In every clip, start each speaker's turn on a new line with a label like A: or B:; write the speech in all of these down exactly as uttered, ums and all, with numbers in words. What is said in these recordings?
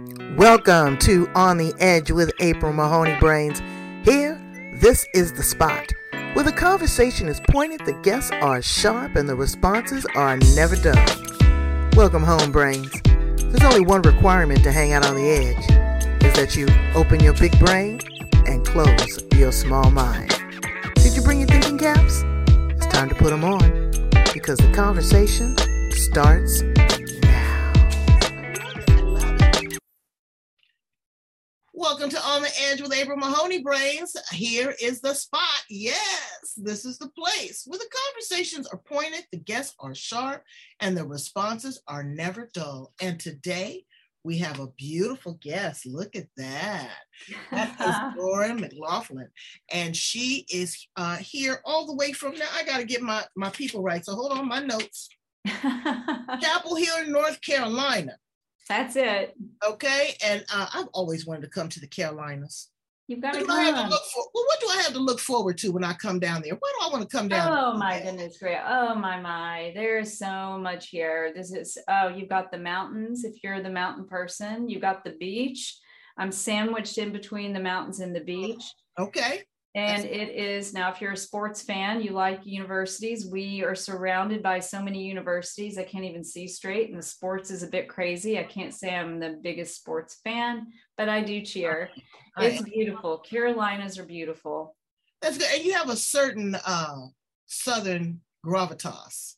A: Welcome to On the Edge with April Mahoney Brains. Here, this is the spot where the conversation is pointed, the guests are sharp, and the responses are never dull. Welcome home, Brains. There's only one requirement to hang out on the edge, is that you open your big brain and close your small mind. Did you bring your thinking caps? It's time to put them on, because the conversation starts now. Welcome to On the Edge with April Mahoney Brains. Here is the spot. Yes, this is the place where the conversations are pointed, the guests are sharp, and the responses are never dull. And today we have a beautiful guest. Look at that. That is Lauren McLaughlin. And she is uh, here all the way from, now I got to get my, my people right. So hold on, my notes. Chapel Hill, North Carolina.
B: That's it.
A: Okay. And uh, I've always wanted to come to the Carolinas.
B: You've got to
A: come. I have to look for, well, what do I have to look forward to when I come down there? Why do I want to come down
B: Oh,
A: there?
B: my goodness, great. Oh, my, my. There's so much here. This is, oh, you've got the mountains. If you're the mountain person, you've got the beach. I'm sandwiched in between the mountains and the beach.
A: Okay.
B: And it is, now, if you're a sports fan, you like universities, we are surrounded by so many universities, I can't even see straight, and the sports is a bit crazy. I can't say I'm the biggest sports fan, but I do cheer. It's beautiful. Carolinas are beautiful.
A: That's good. And you have a certain uh, Southern gravitas.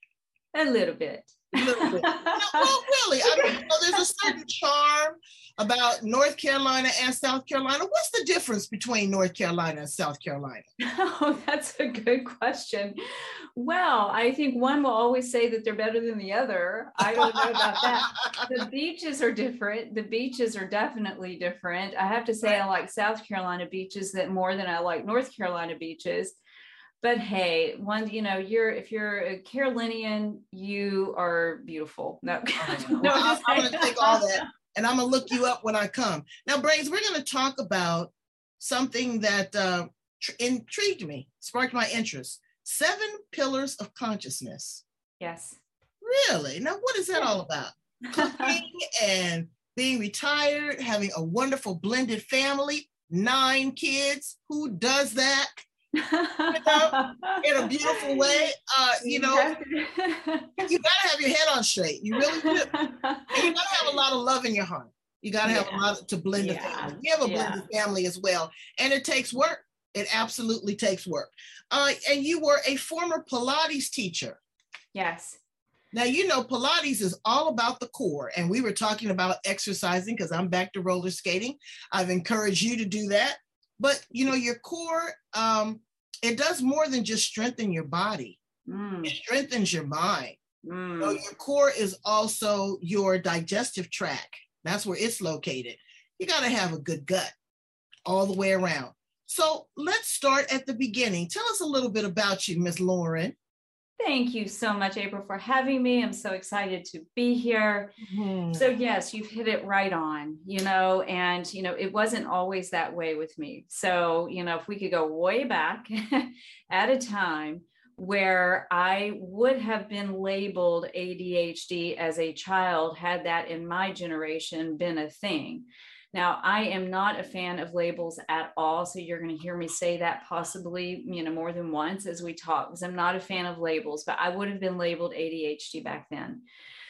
B: A little bit.
A: A little bit. No, well, really, I mean, you know, there's a certain charm about North Carolina and South Carolina. What's the difference between North Carolina and South Carolina?
B: Oh, that's a good question. Well, I think one will always say that they're better than the other. I don't know about that. The beaches are different. The beaches are definitely different. I have to say I like South Carolina beaches that more than I like North Carolina beaches. But hey, one, you know, you're if you're a Carolinian, you are beautiful. No,
A: no well, I'm, I'm going to take all that, and I'm going to look you up when I come. Now, Brains, we're going to talk about something that uh, tr- intrigued me, sparked my interest. Seven pillars of consciousness.
B: Yes.
A: Really? Now, what is that all about? Cooking and being retired, having a wonderful blended family, nine kids. Who does that? You know, in a beautiful way. Uh, you know, you gotta have your head on straight. You really do. And you gotta have a lot of love in your heart. You gotta have yeah. a lot to blend yeah. a family. You have a blended yeah. family as well, and it takes work. It absolutely takes work. Uh, and you were a former Pilates teacher.
B: Yes.
A: Now, you know, Pilates is all about the core, and we were talking about exercising because I'm back to roller skating. I've encouraged you to do that. But, you know, your core, um, it does more than just strengthen your body. Mm. It strengthens your mind. Mm. So your core is also your digestive tract. That's where it's located. You got to have a good gut all the way around. So let's start at the beginning. Tell us a little bit about you, Miss Lauren.
B: Thank you so much, April, for having me. I'm so excited to be here. Mm-hmm. So yes, you've hit it right on, you know, and, you know, it wasn't always that way with me. So, you know, if we could go way back at a time where I would have been labeled A D H D as a child, had that in my generation been a thing. Now, I am not a fan of labels at all. So you're going to hear me say that possibly, you know, more than once as we talk, because I'm not a fan of labels, but I would have been labeled A D H D back then.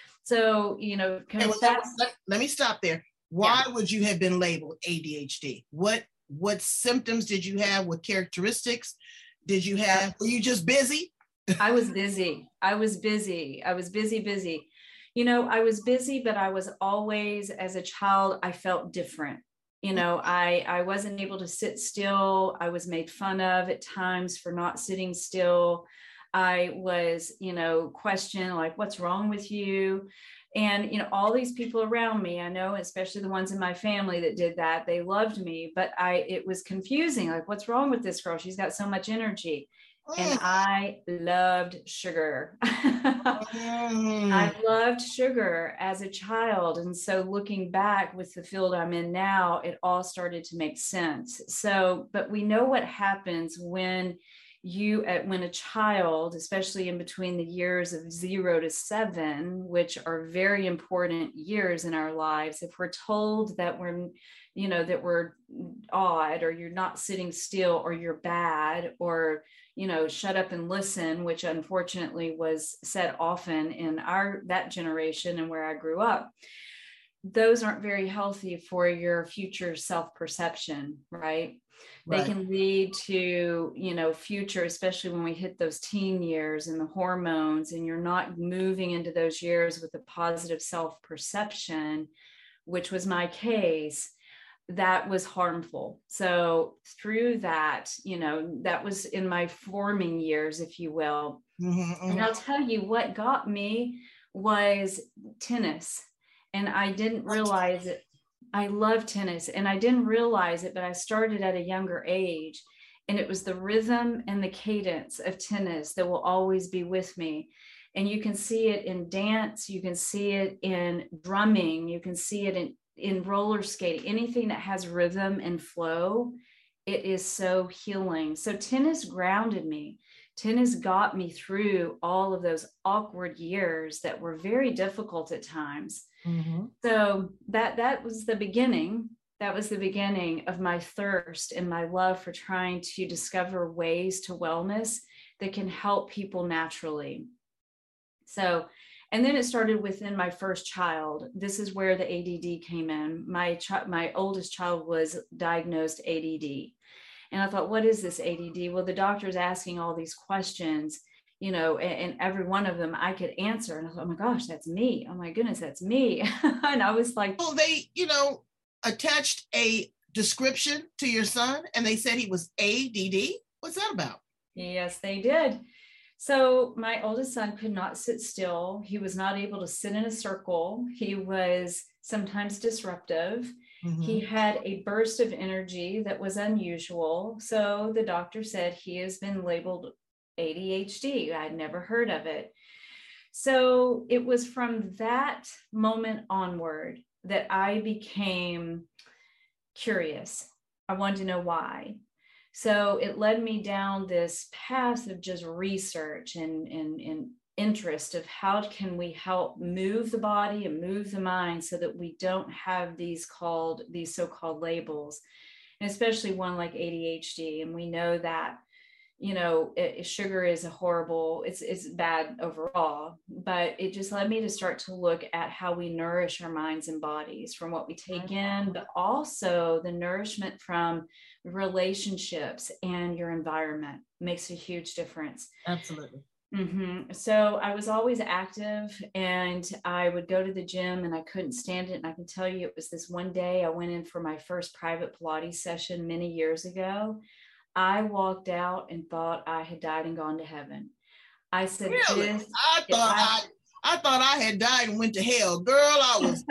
B: So, you know,
A: okay, well, let, let, let me stop there. Why yeah. would you have been labeled A D H D? What, what symptoms did you have? What characteristics did you have? Were you just busy?
B: I was busy. I was busy. I was busy, busy. You know, I was busy, but I was always, as a child, I felt different. You know, I, I wasn't able to sit still. I was made fun of at times for not sitting still. I was, you know, questioned, like, what's wrong with you? And, you know, all these people around me, I know, especially the ones in my family that did that, they loved me, but I, it was confusing. Like, what's wrong with this girl? She's got so much energy. And I loved sugar. I loved sugar as a child. And so looking back with the field I'm in now, it all started to make sense. So, but we know what happens when you at when a child, especially in between the years of zero to seven, which are very important years in our lives, if we're told that we're, you know, that we're odd, or you're not sitting still, or you're bad, or, you know, shut up and listen, which unfortunately was said often in our, that generation and where I grew up, those aren't very healthy for your future self-perception, right? They
A: Right.
B: can lead to, you know, future, especially when we hit those teen years and the hormones, and you're not moving into those years with a positive self-perception, which was my case, that was harmful. So through that, you know, that was in my forming years, if you will.
A: Mm-hmm, mm-hmm.
B: And I'll tell you what got me was tennis. And I didn't realize it. I love tennis, and I didn't realize it, but I started at a younger age, and it was the rhythm and the cadence of tennis that will always be with me. And you can see it in dance, you can see it in drumming, you can see it in, in roller skating, anything that has rhythm and flow. It is so healing. So tennis grounded me. Tennis got me through all of those awkward years that were very difficult at times.
A: Mm-hmm.
B: So that that was the beginning. That was the beginning of my thirst and my love for trying to discover ways to wellness that can help people naturally. So, and then it started within my first child. This is where the A D D came in. My ch- my oldest child was diagnosed A D D. And I thought, what is this A D D? Well, the doctor's asking all these questions, you know, and, and every one of them I could answer. And I thought, oh my gosh, that's me. Oh my goodness, that's me. And I was like,
A: well, they, you know, attached a description to your son and they said he was A D D. What's that about?
B: Yes, they did. So my oldest son could not sit still. He was not able to sit in a circle. He was sometimes disruptive. Mm-hmm. He had a burst of energy that was unusual. So the doctor said he has been labeled A D H D. I'd never heard of it. So it was from that moment onward that I became curious. I wanted to know why. So it led me down this path of just research and, and, and interest of how can we help move the body and move the mind so that we don't have these called, these so-called labels, and especially one like A D H D. And we know that, you know, it, sugar is a horrible, it's, it's bad overall, but it just led me to start to look at how we nourish our minds and bodies from what we take in, but also the nourishment from relationships and your environment makes a huge difference.
A: Absolutely.
B: Mm-hmm. So I was always active, and I would go to the gym and I couldn't stand it. And I can tell you, it was this one day I went in for my first private Pilates session many years ago. I walked out and thought I had died and gone to heaven. I said,
A: really?
B: This,
A: I thought I, I, I thought I had died and went to hell. Girl, I was,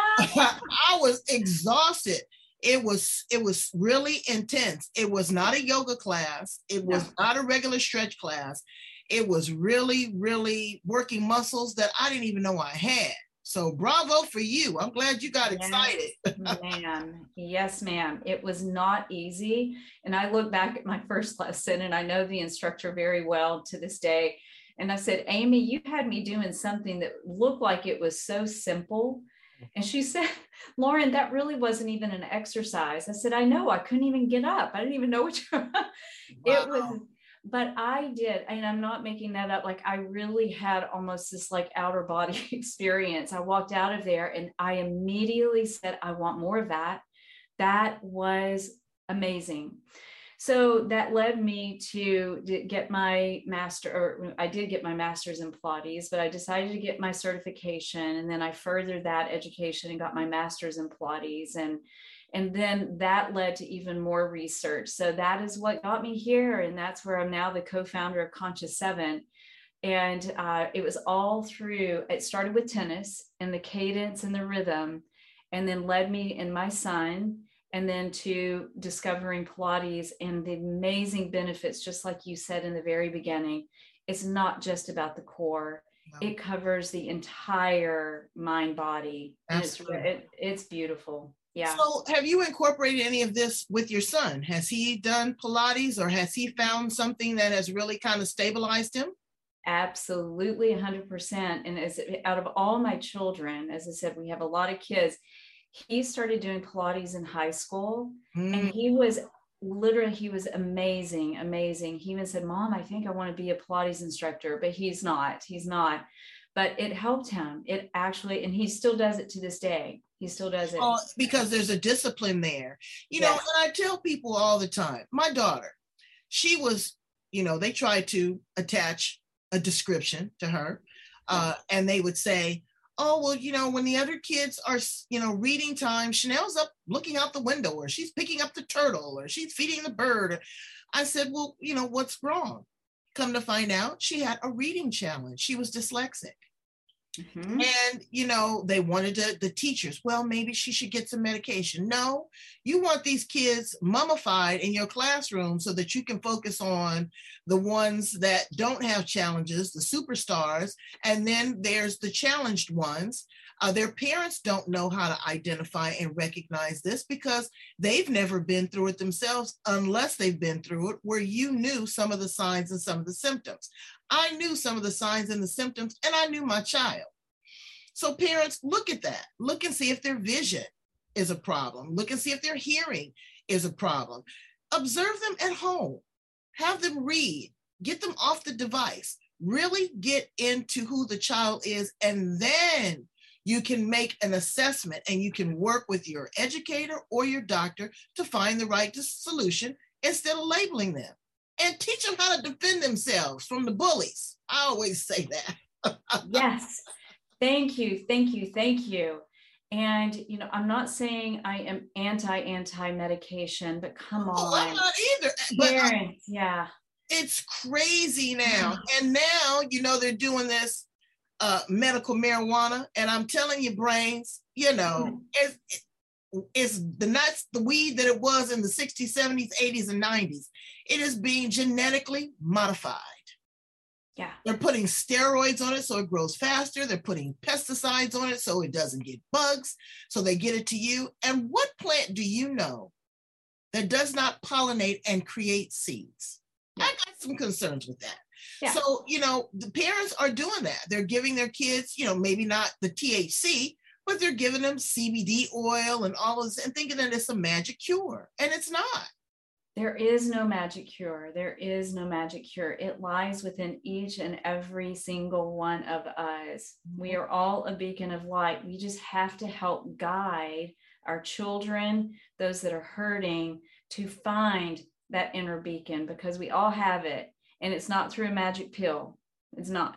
A: I was exhausted. It was, it was really intense. It was not a yoga class. It was no. not a regular stretch class. It was really, really working muscles that I didn't even know I had. So bravo for you. I'm glad you got excited.
B: Yes, ma'am. Yes, ma'am. It was not easy. And I look back at my first lesson, and I know the instructor very well to this day. And I said, Amy, you had me doing something that looked like it was so simple. And she said, Lauren, that really wasn't even an exercise. I said, I know, I couldn't even get up. I didn't even know what you wow. It was, but I did. And I'm not making that up. Like, I really had almost this like outer body experience. I walked out of there and I immediately said, I want more of that. That was amazing. So that led me to get my master, or I did get my master's in Pilates, but I decided to get my certification. And then I furthered that education and got my master's in Pilates. And, and then that led to even more research. So that is what got me here. And that's where I'm now the co-founder of Conscious Seven. And uh, it was all through, it started with tennis and the cadence and the rhythm, and then led me and my son, and then to discovering Pilates and the amazing benefits, just like you said in the very beginning. It's not just about the core. No. It covers the entire mind body. And it's, it, it's beautiful. Yeah.
A: So have you incorporated any of this with your son? Has he done Pilates, or has he found something that has really kind of stabilized him?
B: Absolutely, one hundred percent. And as out of all my children, as I said, we have a lot of kids. He started doing Pilates in high school, mm. and he was literally, he was amazing, amazing. He even said, Mom, I think I want to be a Pilates instructor, but he's not, he's not. But it helped him. It actually, and he still does it to this day. He still does it.
A: Oh, because there's a discipline there. You know,
B: yes.
A: and I tell people all the time, my daughter, she was, you know, they tried to attach a description to her. Uh, and they would say, oh, well, you know, when the other kids are, you know, reading time, Chanel's up looking out the window, or she's picking up the turtle, or she's feeding the bird. I said, well, you know, what's wrong? Come to find out, she had a reading challenge. She was dyslexic. Mm-hmm. And, you know, they wanted to, the teachers, well, maybe she should get some medication. No, you want these kids mummified in your classroom so that you can focus on the ones that don't have challenges, the superstars. And then there's the challenged ones. Uh, their parents don't know how to identify and recognize this because they've never been through it themselves, unless they've been through it where you knew some of the signs and some of the symptoms. I knew some of the signs and the symptoms, and I knew my child. So parents, look at that. Look and see if their vision is a problem. Look and see if their hearing is a problem. Observe them at home. Have them read. Get them off the device. Really get into who the child is, and then you can make an assessment and you can work with your educator or your doctor to find the right solution instead of labeling them. And teach them how to defend themselves from the bullies. I always say that.
B: Yes. Thank you. Thank you. Thank you. And, you know, I'm not saying I am anti, anti medication, but come
A: oh,
B: on.
A: I'm not either. But
B: Parents, yeah.
A: It's crazy now. And now, you know, they're doing this uh, medical marijuana. And I'm telling you, brains, you know, it's, it's the nuts, the weed that it was in the sixties, seventies, eighties, and nineties. It is being genetically modified.
B: Yeah.
A: They're putting steroids on it so it grows faster. They're putting pesticides on it so it doesn't get bugs. So they get it to you. And what plant do you know that does not pollinate and create seeds? Yeah. I got some concerns with that. Yeah. So, you know, the parents are doing that. They're giving their kids, you know, maybe not the T H C, but they're giving them C B D oil and all of this and thinking that it's a magic cure. And it's not.
B: There is no magic cure. There is no magic cure. It lies within each and every single one of us. We are all a beacon of light. We just have to help guide our children, those that are hurting, to find that inner beacon, because we all have it. And it's not through a magic pill. It's not.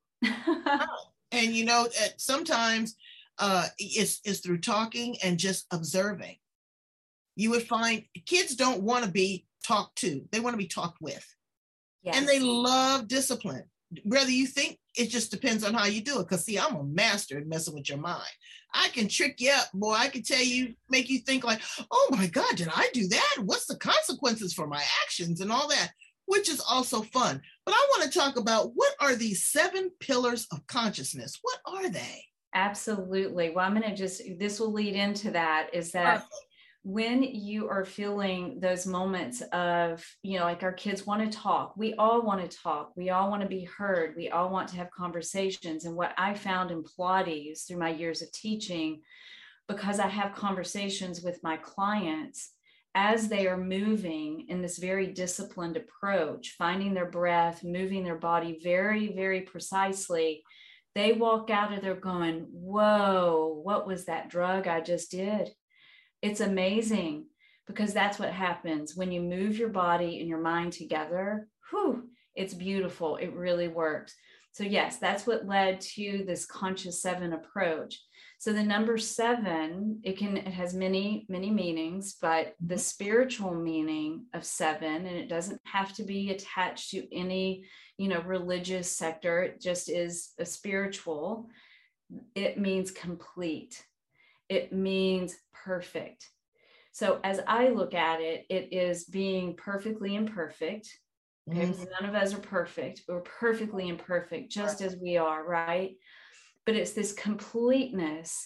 A: And, you know, sometimes uh, it's, it's through talking and just observing. You would find kids don't want to be talked to. They want to be talked with. Yes. And they love discipline. Whether you think, it just depends on how you do it. Because, see, I'm a master at messing with your mind. I can trick you up, boy. I can tell you, make you think like, oh, my God, did I do that? What's the consequences for my actions and all that, which is also fun. But I want to talk about, what are these seven pillars of consciousness? What are they?
B: Absolutely. Well, I'm going to just, this will lead into that, is that Perfect. When you are feeling those moments of, you know, like our kids want to talk, we all want to talk, we all want to be heard, we all want to have conversations. And what I found in Pilates through my years of teaching, because I have conversations with my clients as they are moving in this very disciplined approach, finding their breath, moving their body very, very precisely, they walk out of there going, whoa, what was that drug I just did? It's amazing, because that's what happens when you move your body and your mind together. Whew, it's beautiful. It really works. So yes, that's what led to this conscious seven approach. So the number seven, it can, it has many, many meanings, but the spiritual meaning of seven, and it doesn't have to be attached to any, you know, religious sector. It just is a spiritual. It means complete. It means perfect. So as I look at it, it is being perfectly imperfect. Okay, mm-hmm. None of us are perfect. We're perfectly imperfect, just as we are, right? But it's this completeness,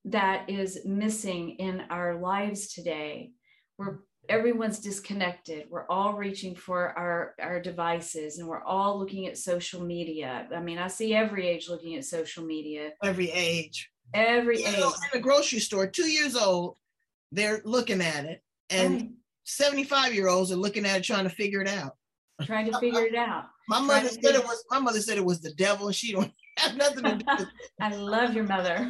B: that is missing in our lives today. We're everyone's disconnected. We're all reaching for our, our devices, and we're all looking at social media. I mean, I see every age looking at social media.
A: Every age.
B: Every
A: you
B: age.
A: know, in the grocery store, two years old, they're looking at it. And right. seventy-five year olds are looking at it, trying to figure it out.
B: Trying to figure it out.
A: My mother said it was my mother said it was the devil, and she don't have nothing to do with it.
B: I love your mother.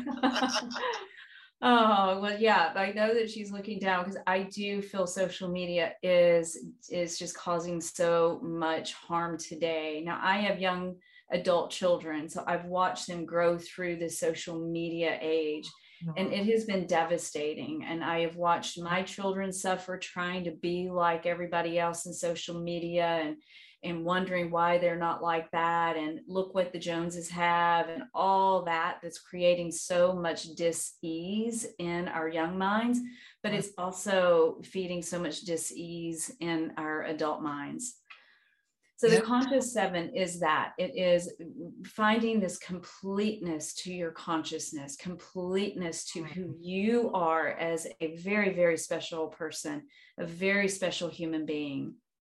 B: Oh, well, yeah, I know that she's looking down, because I do feel social media is is just causing so much harm today. Now, I have young adult children, so I've watched them grow through the social media age, and it has been devastating. And I have watched my children suffer trying to be like everybody else in social media, and and wondering why they're not like that, and look what the Joneses have, and all that that's creating so much dis-ease in our young minds, but it's also feeding so much dis-ease in our adult minds. So the conscious seven is that it is finding this completeness to your consciousness, completeness to who you are as a very, very special person, a very special human being.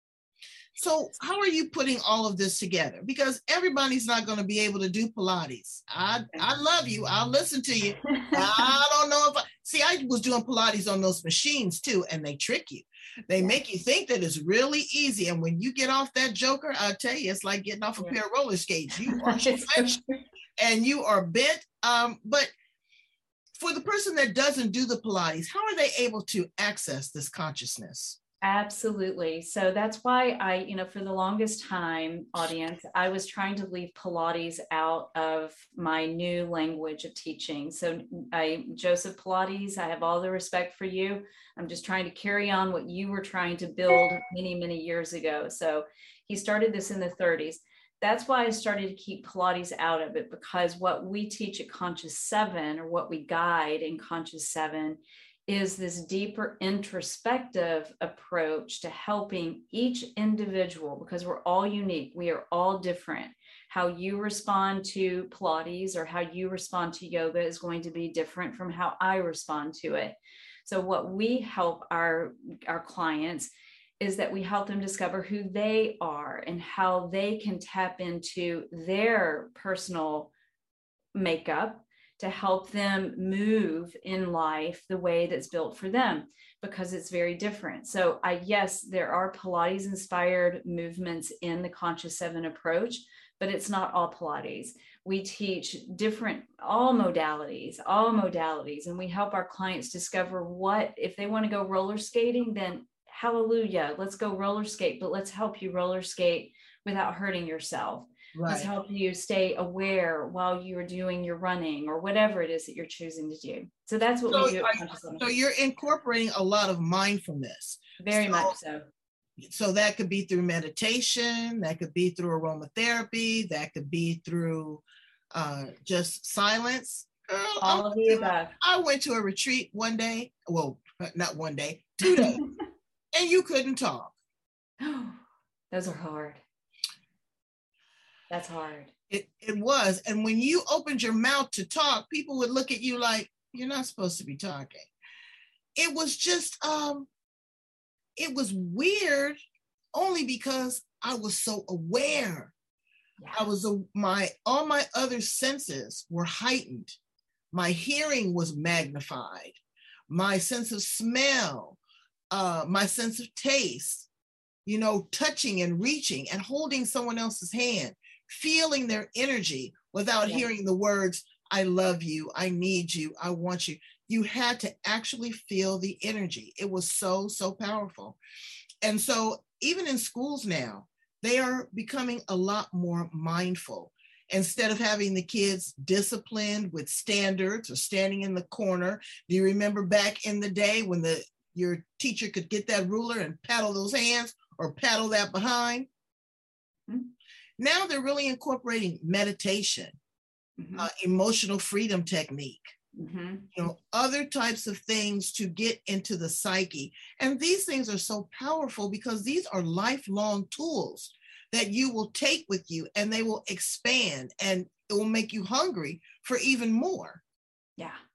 A: So how are you putting all of this together? Because everybody's not going to be able to do Pilates. I, I love you. I'll listen to you. I don't know if I, see, I was doing Pilates on those machines too, and they trick you. They make you think that it's really easy. And when you get off that joker, I'll tell you, it's like getting off a yeah. pair of roller skates. You are stretched and you are bent. Um, but for the person that doesn't do the Pilates, how are they able to access this consciousness?
B: Absolutely. So that's why I, you know, for the longest time, audience, I was trying to leave Pilates out of my new language of teaching. So I, Joseph Pilates, I have all the respect for you. I'm just trying to carry on what you were trying to build many, many years ago. So he started this in the thirties. That's why I started to keep Pilates out of it, because what we teach at Conscious Seven, or what we guide in Conscious Seven, is this deeper introspective approach to helping each individual, because we're all unique. We are all different. How you respond to Pilates or how you respond to yoga is going to be different from how I respond to it. So what we help our, our clients is that we help them discover who they are and how they can tap into their personal makeup to help them move in life the way that's built for them, because it's very different. So I, yes, there are Pilates inspired movements in the Conscious Seven approach, but it's not all Pilates. We teach different, all modalities, all modalities, and we help our clients discover what, if they want to go roller skating, then hallelujah, let's go roller skate, but let's help you roller skate without hurting yourself. Right. Let's help you stay aware while you're doing your running or whatever it is that you're choosing to do. So that's what so we do. At
A: so you're incorporating a lot of mindfulness.
B: Very
A: so,
B: much so.
A: So that could be through meditation, that could be through aromatherapy, that could be through uh, just silence. Girl,
B: All of the above.
A: I went to a retreat one day, well, not one day, two days, and you couldn't talk.
B: Those are hard. That's hard.
A: It it was. And when you opened your mouth to talk, people would look at you like, you're not supposed to be talking. It was just, um, it was weird only because I was so aware. Yeah. I was, a, my, all my other senses were heightened. My hearing was magnified. My sense of smell, uh, my sense of taste, you know, touching and reaching and holding someone else's hand, feeling their energy without yeah. hearing the words, I love you, I need you, I want you. You had to actually feel the energy. It was so, so powerful. And so even in schools now, they are becoming a lot more mindful. Instead of having the kids disciplined with standards or standing in the corner. Do you remember back in the day when the your teacher could get that ruler and paddle those hands or paddle that behind? Mm-hmm. Now they're really incorporating meditation, mm-hmm. uh, emotional freedom technique, mm-hmm. you know, other types of things to get into the psyche. And these things are so powerful because these are lifelong tools that you will take with you, and they will expand and it will make you hungry for even more.
B: Yeah.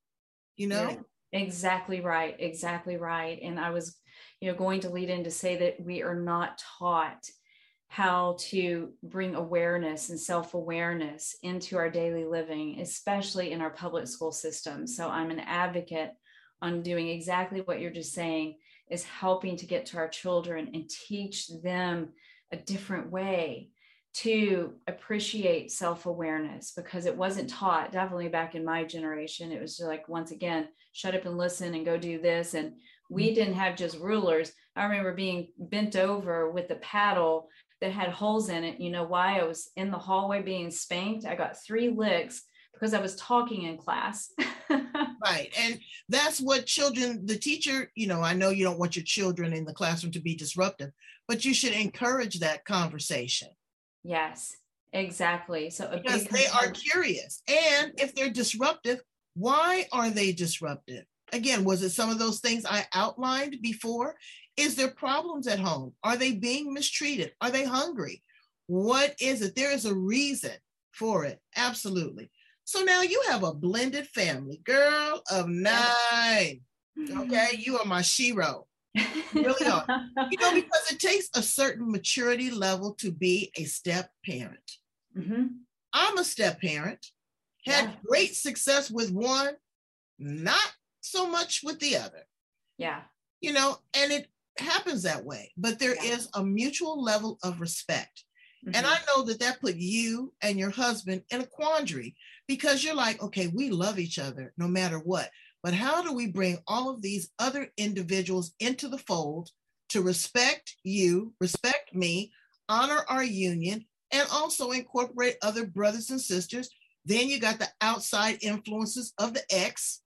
A: you know?
B: You're exactly right. Exactly right. And I was, you know, going to lead in to say that we are not taught how to bring awareness and self-awareness into our daily living, especially in our public school system. So I'm an advocate on doing exactly what you're just saying, is helping to get to our children and teach them a different way to appreciate self-awareness, because it wasn't taught, definitely back in my generation. It was just like, once again, shut up and listen and go do this. And we didn't have just rulers. I remember being bent over with a paddle that had holes in it. You know why? I was in the hallway being spanked. I got three licks because I was talking in class.
A: Right. And that's what children, the teacher, you know, I know you don't want your children in the classroom to be disruptive, but you should encourage that conversation.
B: Yes, exactly. So a
A: because
B: big
A: they are
B: component-
A: curious. And if they're disruptive, why are they disruptive? Again, was it some of those things I outlined before? Is there problems at home? Are they being mistreated? Are they hungry? What is it? There is a reason for it. Absolutely. So now you have a blended family, girl of nine. Okay, you are my shero. You really are. You know, because it takes a certain maturity level to be a step parent.
B: Mm-hmm.
A: I'm a step parent, had
B: Yeah.
A: great success with one, not so much with the other.
B: Yeah.
A: You know, and it happens that way, but there
B: Yeah.
A: is a mutual level of respect.
B: Mm-hmm.
A: And I know that that put you and your husband in a quandary, because you're like, okay, we love each other no matter what, but how do we bring all of these other individuals into the fold to respect you, respect me, honor our union, and also incorporate other brothers and sisters? Then you got the outside influences of the ex.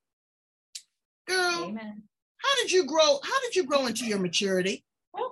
A: Girl,
B: Amen.
A: how did you grow? How did you grow into your maturity?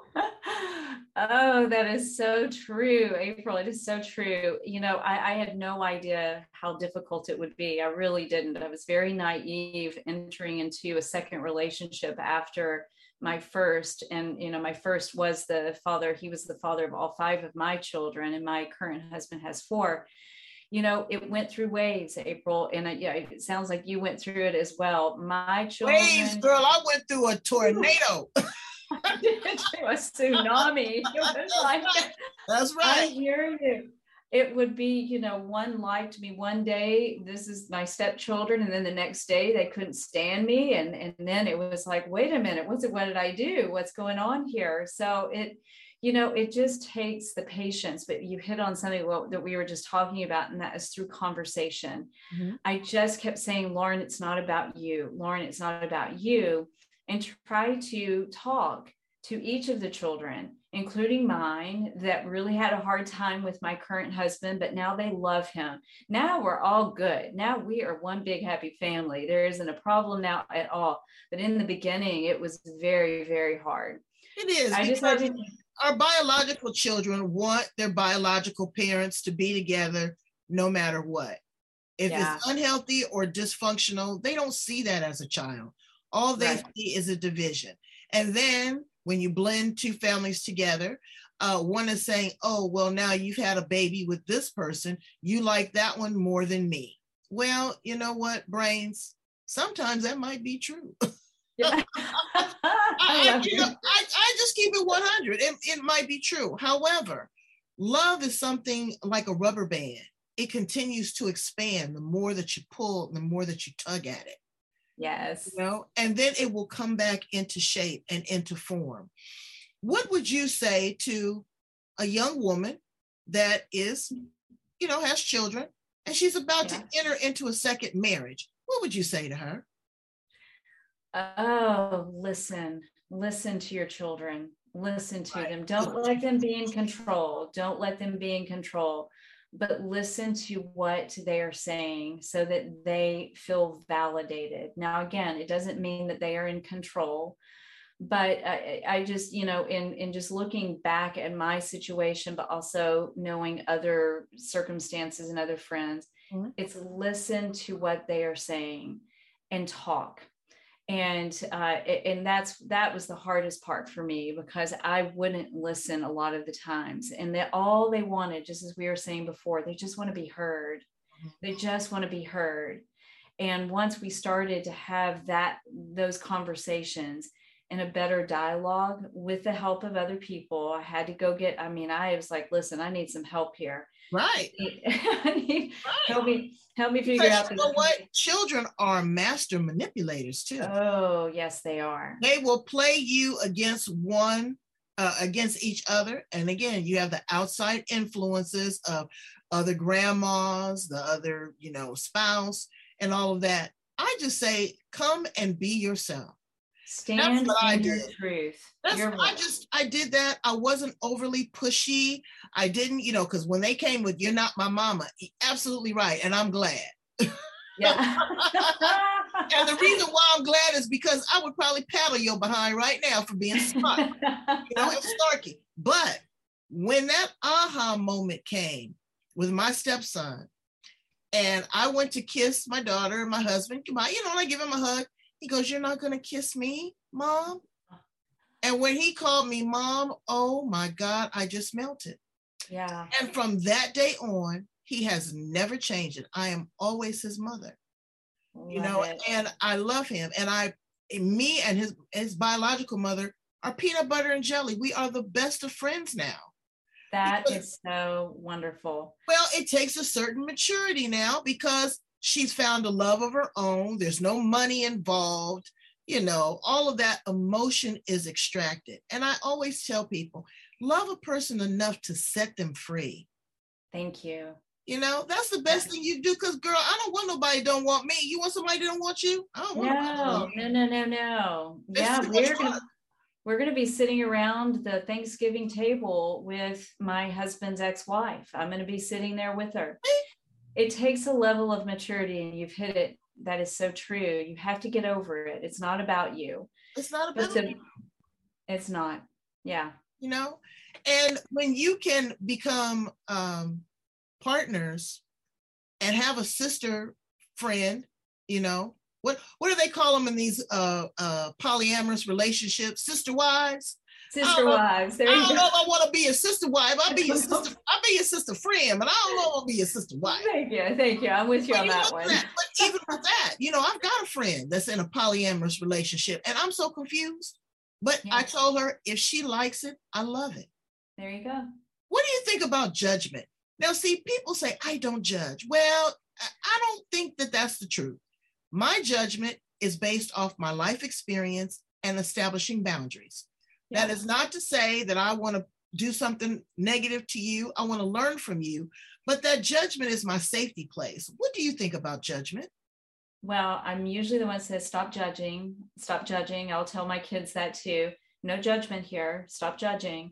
B: Oh, that is so true, April. It is so true. You know, I, I had no idea how difficult it would be. I really didn't. I was very naive entering into a second relationship after my first. And, you know, my first was the father. He was the father of all five of my children, and my current husband has four. You know, it went through waves, April. And I, yeah, it sounds like you went through it as well. My children.
A: Waves, girl, I went through a tornado.
B: I did through a tsunami. It was like,
A: that's
B: I
A: right.
B: hear you. It would be, you know, one liked me one day. This is my stepchildren. And then the next day they couldn't stand me. And, and then it was like, wait a minute, what's it? What did I do? What's going on here? So it, you know, it just takes the patience, but you hit on something that we were just talking about, and that is through conversation. Mm-hmm. I just kept saying, Lauren, it's not about you. Lauren, it's not about you. And try to talk to each of the children, including mine, that really had a hard time with my current husband, but now they love him. Now we're all good. Now we are one big happy family. There isn't a problem now at all. But in the beginning, it was very, very hard.
A: It is.
B: I just had to...
A: Our biological children want their biological parents to be together no matter what. If yeah. it's unhealthy or dysfunctional, they don't see that as a child. All they right. see is a division. And then when you blend two families together, uh, one is saying, oh, well, now you've had a baby with this person. You like that one more than me. Well, you know what, brains? Sometimes that might be true. Yeah. I, I, you know, I, I just keep it one hundred. It, it might be true. However, love is something like a rubber band. It continues to expand the more that you pull, the more that you tug at it.
B: Yes.
A: You know, and then it will come back into shape and into form. What would you say to a young woman that is, you know, has children and she's about yeah. to enter into a second marriage? What would you say to her?
B: Oh, listen, listen to your children. Listen to right. them. Don't let them be in control. Don't let them be in control. But listen to what they are saying so that they feel validated. Now, again, it doesn't mean that they are in control, but I, I just, you know, in, in just looking back at my situation, but also knowing other circumstances and other friends, mm-hmm. it's listen to what they are saying and talk. And uh, and that's that was the hardest part for me, because I wouldn't listen a lot of the times. And that all they wanted, just as we were saying before, they just want to be heard. Mm-hmm. They just want to be heard. And once we started to have that, those conversations and a better dialogue with the help of other people, I had to go get, I mean, I was like, listen, I need some help here.
A: Right.
B: I need,
A: right.
B: Help me, help me figure
A: because
B: out.
A: You know what? Children are master manipulators too.
B: Oh, yes, they are.
A: They will play you against one, uh, against each other. And again, you have the outside influences of other grandmas, the other, you know, spouse, and all of that. I just say, come and be yourself.
B: Stand in your truth.
A: That's, I just, I did that. I wasn't overly pushy. I didn't, you know, because when they came with, you're not my mama, absolutely right. And I'm glad.
B: Yeah.
A: And the reason why I'm glad is because I would probably paddle your behind right now for being smart. You know, it's snarky. But when that aha moment came with my stepson, and I went to kiss my daughter and my husband, come on, you know, and I give him a hug. He goes, "You're not going to kiss me, Mom?" And when he called me Mom, oh my God, I just melted.
B: Yeah.
A: And from that day on, he has never changed it. I am always his mother, love you know, it. And I love him. And I, me and his, his biological mother are peanut butter and jelly. We are the best of friends now.
B: That because, is so wonderful.
A: Well, it takes a certain maturity now because she's found a love of her own. There's no money involved. You know, all of that emotion is extracted. And I always tell people, love a person enough to set them free.
B: Thank you.
A: You know, that's the best thing you do. Because, girl, I don't want nobody that don't want me. You want somebody that don't want you? I don't want
B: no, no, no, no, no. Yeah, we're gonna we're gonna be sitting around the Thanksgiving table with my husband's ex-wife. I'm gonna be sitting there with her. It takes a level of maturity, and you've hit it. That is so true. You have to get over it. It's not about you.
A: It's not about
B: it's, a,
A: you.
B: It's not. Yeah.
A: You know, and when you can become um, partners and have a sister friend, you know, what what do they call them in these uh, uh, polyamorous relationships? Sister wives.
B: Sister wives. There you
A: I don't
B: go.
A: know if I want to be a sister wife. I'll be your sister. I'll be your sister friend, but I don't know if I'll be your sister wife.
B: Thank you. Thank you. I'm with you
A: but
B: on
A: you
B: that one.
A: That, but even with that, you know, I've got a friend that's in a polyamorous relationship, and I'm so confused. But yeah. I told her if she likes it, I love it.
B: There you go.
A: What do you think about judgment? Now, see, people say I don't judge. Well, I don't think that that's the truth. My judgment is based off my life experience and establishing boundaries. That is not to say that I want to do something negative to you. I want to learn from you, but that judgment is my safety place. What do you think about judgment?
B: Well, I'm usually the one that says, stop judging, stop judging. I'll tell my kids that too. No judgment here. Stop judging.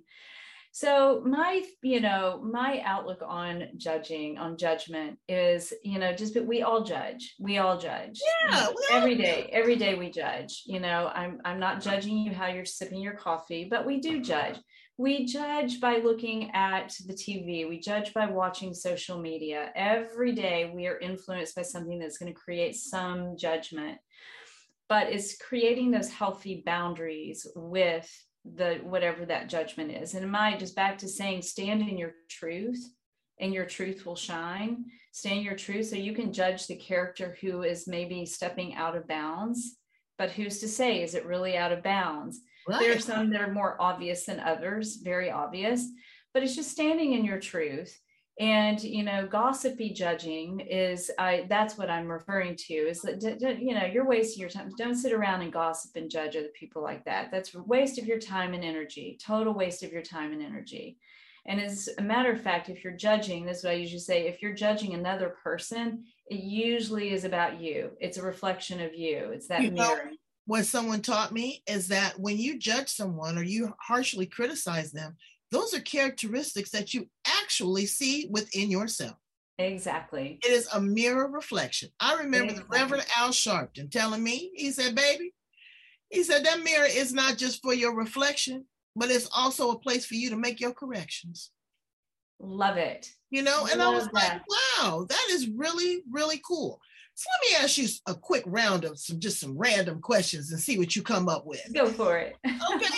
B: So my, you know, my outlook on judging, on judgment is, you know, just, but we all judge. We all judge.
A: Yeah.
B: You know, every day, every day we judge. You know, I'm, I'm not judging you how you're sipping your coffee, but we do judge. We judge by looking at the T V. We judge by watching social media. Every day we are influenced by something that's going to create some judgment. But it's creating those healthy boundaries with the whatever that judgment is. And my, just back to saying, stand in your truth and your truth will shine. Stand in your truth so you can judge the character who is maybe stepping out of bounds. But who's to say, is it really out of bounds? Right. There are some that are more obvious than others, very obvious, but it's just standing in your truth. And, you know, gossipy judging is, I, that's what I'm referring to is that, you know, you're wasting your time. Don't sit around and gossip and judge other people like that. That's a waste of your time and energy, total waste of your time and energy. And as a matter of fact, if you're judging, this is what I usually say, if you're judging another person, it usually is about you. It's a reflection of you. It's that
A: you
B: mirror.
A: Know, what someone taught me is that when you judge someone or you harshly criticize them, those are characteristics that you actually see within yourself.
B: Exactly.
A: It is a mirror reflection. I remember
B: exactly.
A: the Reverend Al Sharpton telling me, he said, baby, he said, that mirror is not just for your reflection, but it's also a place for you to make your corrections.
B: Love it.
A: You know, and
B: Love
A: I was
B: that.
A: like, wow, that is really, really cool. So let me ask you a quick round of some, just some random questions and see what you come up with.
B: Go for it.
A: Okay.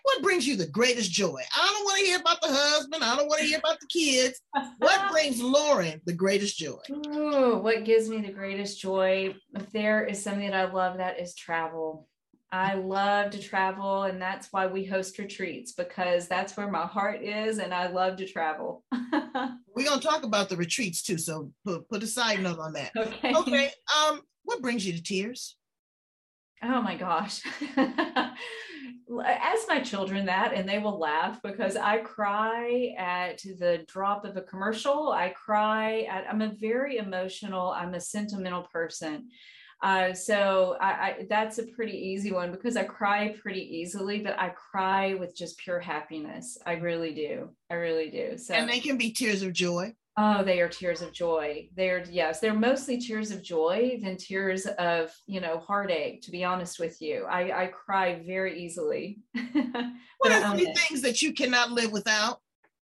A: what brings you the greatest joy? I don't want to hear about the husband. I don't want to hear about the kids. What brings Lauren the greatest joy?
B: Ooh, what gives me the greatest joy? If there is something that I love, that is travel. I love to travel, and that's why we host retreats, because that's where my heart is, and I love to travel.
A: We're going to talk about the retreats too, so put, put a side note on that.
B: Okay.
A: Okay. Um, what brings you to tears?
B: Oh my gosh. Ask my children that and they will laugh, because I cry at the drop of a commercial. I cry at, I'm a very emotional, I'm a sentimental person. Uh, so I, I, that's a pretty easy one, because I cry pretty easily, but I cry with just pure happiness. I really do. I really do. So,
A: and they can be tears of joy.
B: Oh, they are tears of joy. They're, yes, they're mostly tears of joy than tears of, you know, heartache, to be honest with you. I, I cry very easily.
A: What are three things that you cannot live without?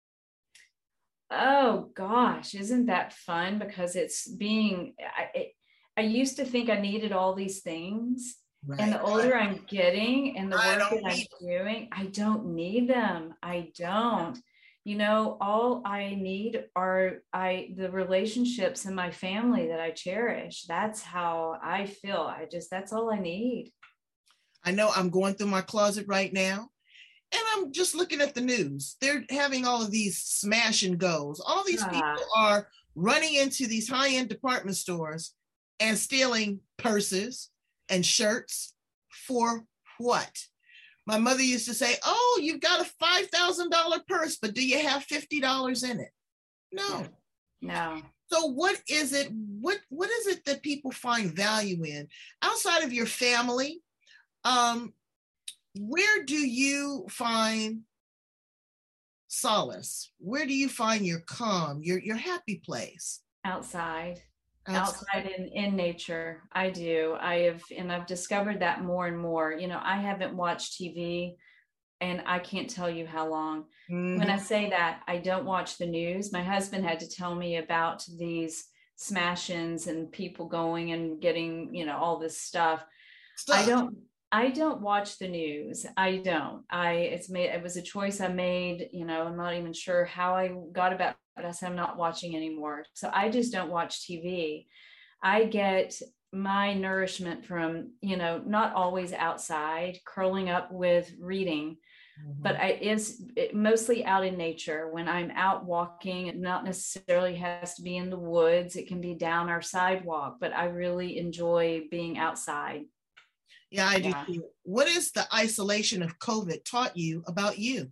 B: Oh gosh, isn't that fun? Because it's being, I, it, I used to think I needed all these things. Right. And the older right. I'm getting and the work that I'm doing, I don't need them. I don't. You know, all I need are I the relationships in my family that I cherish. That's how I feel. I just, that's all I need.
A: I know I'm going through my closet right now, and I'm just looking at the news. They're having all of these smash and goes. All these ah. people are running into these high-end department stores and stealing purses and shirts for what? My mother used to say, oh, you've got a five thousand dollars purse, but do you have fifty dollars in it? No.
B: No.
A: So what is it? What, what is it that people find value in outside of your family? Um, where do you find solace? Where do you find your calm, your, your happy place?
B: Outside. Outside in, in nature. I do. I have, and I've discovered that more and more. You know, I haven't watched T V and I can't tell you how long. Mm-hmm. When I say that, I don't watch the news. My husband had to tell me about these smash-ins and people going and getting, you know, all this stuff. stuff. I don't, I don't watch the news. I don't. I, it's made, it was a choice I made, you know, I'm not even sure how I got about but I said I'm not watching anymore. So I just don't watch T V. I get my nourishment from, you know, not always outside, curling up with reading, mm-hmm. but I is it, mostly out in nature. When I'm out walking, it not necessarily has to be in the woods. It can be down our sidewalk, but I really enjoy being outside.
A: Yeah, I do yeah. too. What is the isolation of COVID taught you about you?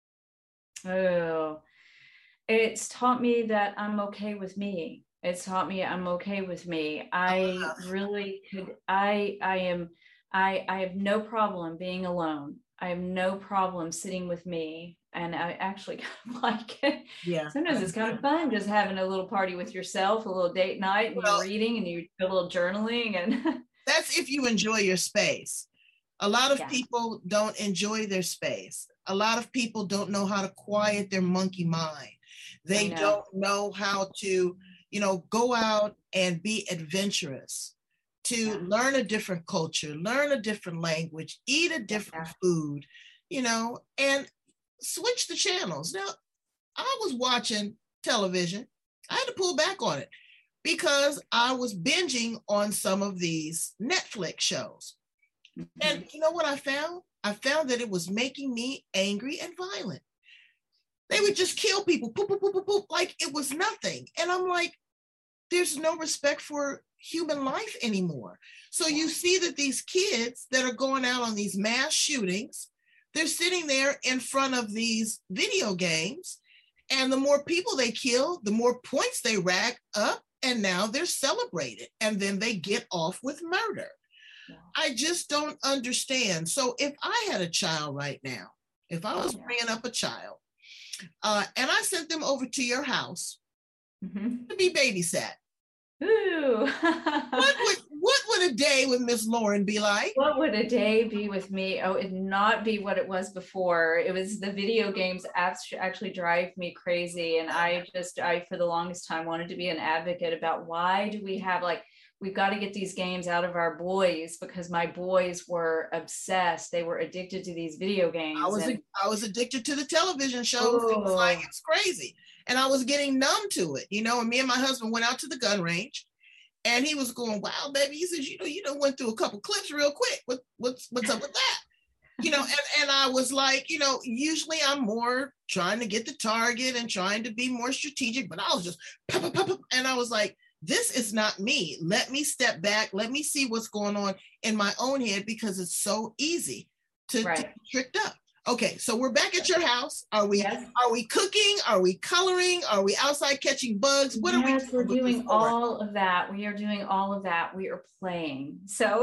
B: Oh, it's taught me that I'm okay with me. It's taught me I'm okay with me. I really could, I, I am, I, I have no problem being alone. I have no problem sitting with me. And I actually kind of like it.
A: Yeah.
B: Sometimes it's kind of fun just having a little party with yourself, a little date night, and well, you're reading and you do a little journaling. And
A: that's if you enjoy your space. A lot of
B: yeah.
A: people don't enjoy their space. A lot of people don't know how to quiet their monkey mind. They know. don't know how to, you know, go out and be adventurous, to yeah. learn a different culture, learn a different language, eat a different yeah. food, you know, and switch the channels. Now, I was watching television. I had to pull back on it because I was binging on some of these Netflix shows. Mm-hmm. And you know what I found? I found that it was making me angry and violent. They would just kill people, poop, poop, poop, poop, poop, like it was nothing. And I'm like, there's no respect for human life anymore. So you see that these kids that are going out on these mass shootings, they're sitting there in front of these video games. And the more people they kill, the more points they rack up. And now they're celebrated. And then they get off with murder. Yeah. I just don't understand. So if I had a child right now, if I was bringing up a child, Uh, and I sent them over to your house mm-hmm. to be babysat.
B: Ooh.
A: what would what would a day with Miss Lauren be like?
B: What would a day be with me? Oh, it'd not be what it was before. It was the video games actually drive me crazy. And I just, I, for the longest time, wanted to be an advocate about why do we have like, we've got to get these games out of our boys, because my boys were obsessed. They were addicted to these video games.
A: I was
B: and,
A: I was addicted to the television shows.
B: Oh.
A: It was like, it's crazy. And I was getting numb to it, you know, and me and my husband went out to the gun range, and he was going, wow, baby. He says, you know, you done went through a couple clips real quick. What, what's, what's up with that? You know, and, and I was like, you know, usually I'm more trying to get the target and trying to be more strategic, but I was just, pop, pop, pop, pop, and I was like, this is not me. Let me step back. Let me see what's going on in my own head, because it's so easy to,
B: Right.
A: to be tricked up. Okay, so we're back at your house. Are we
B: Yes.
A: are we cooking? Are we coloring? Are we outside catching bugs? What are we
B: Yes, we're
A: doing with
B: doing
A: this board?
B: all of that. We are doing all of that. We are playing. So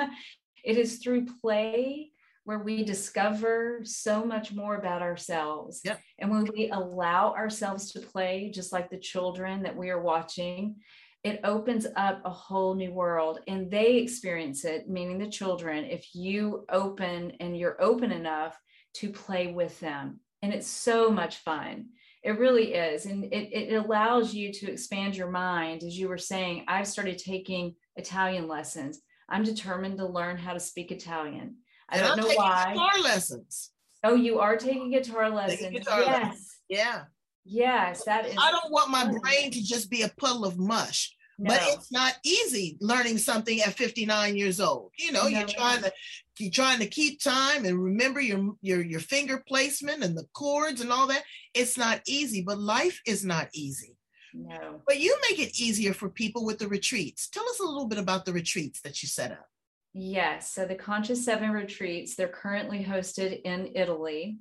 B: it is through play where we discover so much more about ourselves.
A: Yep.
B: And when we allow ourselves to play, just like the children that we are watching, it opens up a whole new world, and they experience it, meaning the children, if you open and you're open enough to play with them. And it's so much fun. It really is. And it, it allows you to expand your mind. As you were saying, I've started taking Italian lessons. I'm determined to learn how to speak Italian. I
A: And
B: don't
A: I'm
B: know
A: taking
B: why.
A: guitar lessons.
B: Oh, you are taking guitar lessons.
A: Taking guitar
B: Yes.
A: lessons. Yeah.
B: Yes, that is.
A: I don't want my
B: fun.
A: brain to just be a puddle of mush.
B: No.
A: But it's not easy learning something at fifty-nine years old. You know,
B: No.
A: you're trying to you're trying to keep time and remember your your your finger placement and the chords and all that. It's not easy, but life is not easy.
B: No.
A: But you make it easier for people with the retreats. Tell us a little bit about the retreats that you set up.
B: Yes. So the Conscious Seven retreats, they're currently hosted in Italy.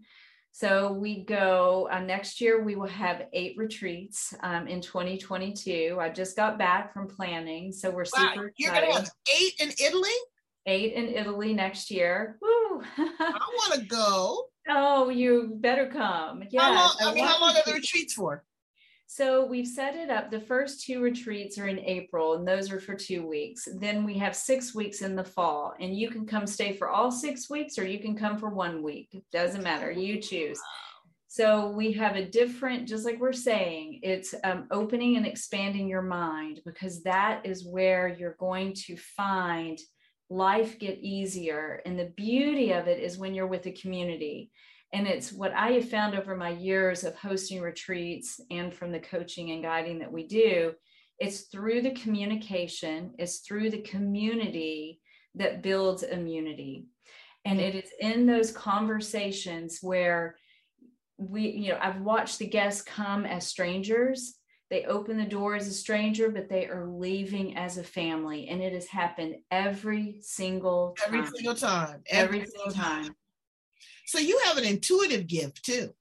B: So we go uh, next year, we will have eight retreats um, in twenty twenty-two. I just got back from planning, so we're
A: Wow,
B: super
A: you're
B: excited.
A: going to have eight in Italy?
B: Eight in Italy next year. Woo!
A: I want to go.
B: Oh, you better come. Yeah.
A: How long, I mean, how long are the retreats for?
B: So we've set it up. The first two retreats are in April, and those are for two weeks. Then we have six weeks in the fall, and you can come stay for all six weeks, or you can come for one week. It doesn't matter. You choose. So we have a different, just like we're saying, it's um, opening and expanding your mind, because that is where you're going to find life get easier. And the beauty of it is when you're with a community. And it's what I have found over my years of hosting retreats and from the coaching and guiding that we do. It's through the communication, it's through the community that builds immunity. And it is in those conversations where we, you know, I've watched the guests come as strangers. They open the door as a stranger, but they are leaving as a family. And it has happened every single time.
A: Every single time.
B: Every,
A: Every
B: single time.
A: So you have an intuitive gift too.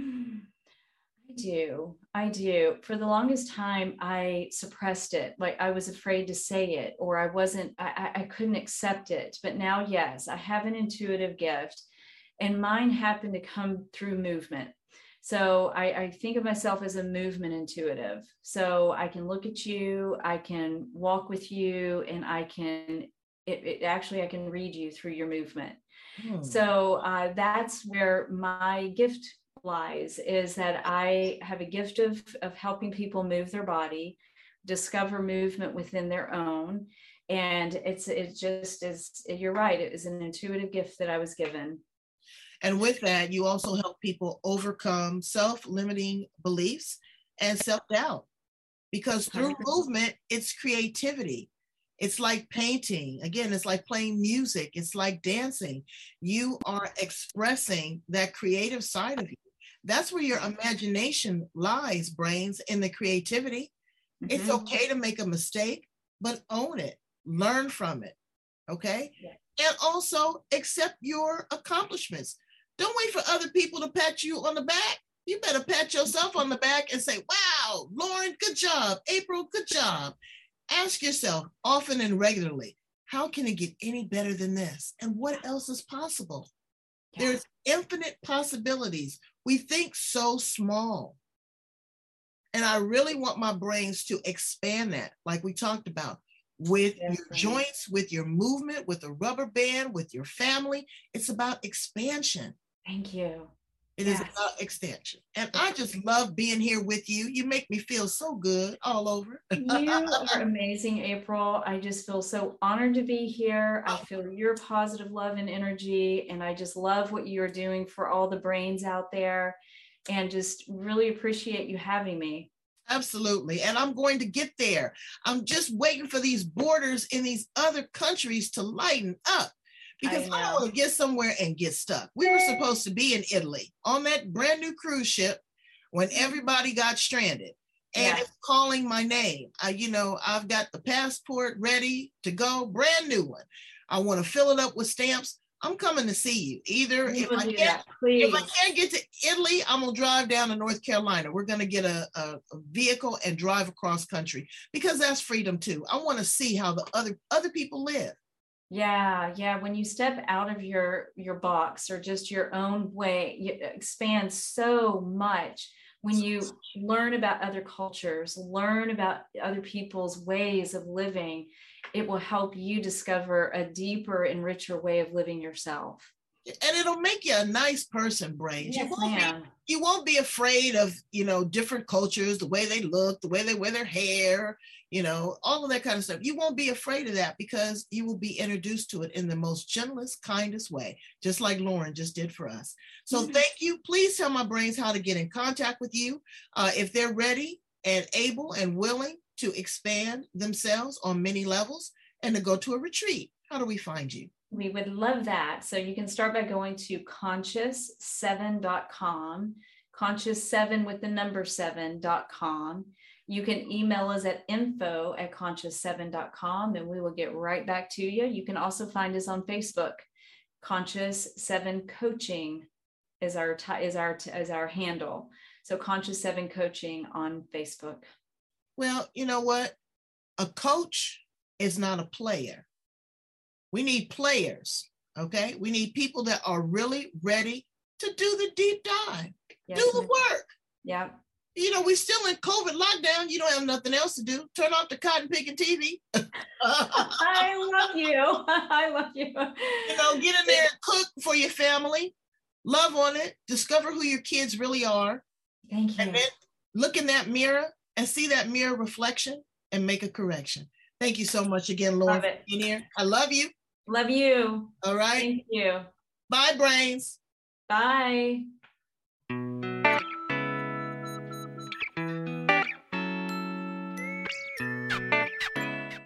B: I do. I do. For the longest time, I suppressed it. Like I was afraid to say it, or I wasn't, I, I couldn't accept it. But now, yes, I have an intuitive gift, and mine happened to come through movement. So I, I think of myself as a movement intuitive. So I can look at you, I can walk with you, and I can, it, it actually, I can read you through your movement. Hmm. So uh, that's where my gift lies, is that I have a gift of, of helping people move their body, discover movement within their own. And it's, it just is, you're right. It is an intuitive gift that I was given.
A: And with that, you also help people overcome self-limiting beliefs and self-doubt, because through movement, it's creativity. It's like painting. Again, it's like playing music. It's like dancing. You are expressing that creative side of you. That's where your imagination lies, brains, in the creativity. Mm-hmm. It's okay to make a mistake, but own it, learn from it, okay? Yeah. And also accept your accomplishments. Don't wait for other people to pat you on the back. You better pat yourself on the back and say, wow, Lauren, good job. April, good job. Ask yourself often and regularly, how can it get any better than this? And what else is possible? Yeah. There's infinite possibilities. We think so small. And I really want my brains to expand that, like we talked about, with yes, your right. joints, with your movement, with a rubber band, with your family. It's about expansion.
B: Thank you.
A: It yes. is about extension. And I just love being here with you. You make me feel so good all over.
B: You are amazing, April. I just feel so honored to be here. I feel your positive love and energy, and I just love what you're doing for all the brains out there, and just really appreciate you having me.
A: Absolutely. And I'm going to get there. I'm just waiting for these borders in these other countries to lighten up, because I, I don't want to get somewhere and get stuck. We were supposed to be in Italy on that brand new cruise ship when everybody got stranded, and yeah. it's calling my name. I, you know, I've got the passport ready to go, brand new one. I want to fill it up with stamps. I'm coming to see you. Either if I, can't, if I can't get to Italy, I'm gonna drive down to North Carolina. We're gonna get a, a, a vehicle and drive across country, because that's freedom too. I want to see how the other other people live.
B: Yeah, yeah. When you step out of your your box, or just your own way, you expand so much. When you learn about other cultures, learn about other people's ways of living, it will help you discover a deeper and richer way of living yourself.
A: And it'll make you a nice person, Brains.
B: Yes,
A: you, won't
B: ma'am.
A: be, you won't be afraid of, you know, different cultures, the way they look, the way they wear their hair, you know, all of that kind of stuff. You won't be afraid of that, because you will be introduced to it in the most gentlest, kindest way, just like Lauren just did for us. So mm-hmm. thank you. Please tell my brains how to get in contact with you uh, if they're ready and able and willing to expand themselves on many levels and to go to a retreat. How do we find you?
B: We would love that. So you can start by going to conscious seven dot com, conscious seven with the number seven dot com. You can email us at info at conscious seven dot com, and we will get right back to you. You can also find us on Facebook. Conscious seven Coaching is our is our is our handle. So Conscious seven Coaching on Facebook.
A: Well, you know what? A coach is not a player. We need players, okay? We need people that are really ready to do the deep dive, yes, do the work.
B: Yeah.
A: You know, we're still in COVID lockdown. You don't have nothing else to do. Turn off the cotton picking T V.
B: I love you. I love you.
A: You know, get in there and cook for your family. Love on it. Discover who your kids really are.
B: Thank you.
A: And then look in that mirror and see that mirror reflection and make a correction. Thank you so much again, Lauren, for being here. I love you.
B: Love you.
A: All right.
B: Thank you.
A: Bye, Brains.
B: Bye.